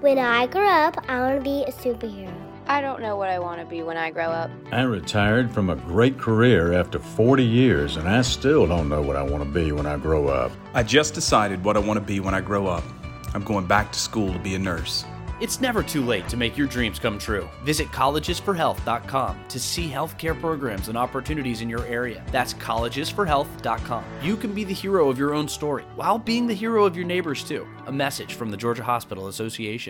When I grow up, I want to be a superhero. I don't know what I want to be when I grow up. I retired from a great career after 40 years, and I still don't know what I want to be when I grow up. I just decided what I want to be when I grow up. I'm going back to school to be a nurse. It's never too late to make your dreams come true. Visit collegesforhealth.com to see healthcare programs and opportunities in your area. That's collegesforhealth.com. You can be the hero of your own story while being the hero of your neighbors too. A message from the Georgia Hospital Association.